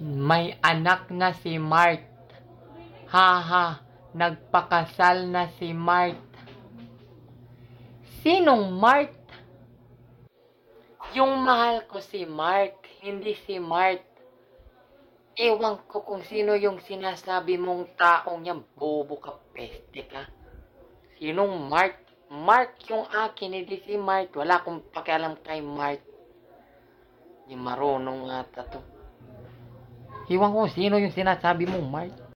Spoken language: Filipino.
May anak na si Mart. Haha, nagpakasal na si Mart. Sinong Mart? Yung mahal ko si Mart, hindi si Mart. Ewan ko kung sino yung sinasabi mong taong yan. Bobo ka, peste ka. Sinong Mart? Mart yung akin, hindi si Mart. Wala akong pakialam kay Mart. Di marunong ata to. Ewan ko sino yung sinasabi mong Mart.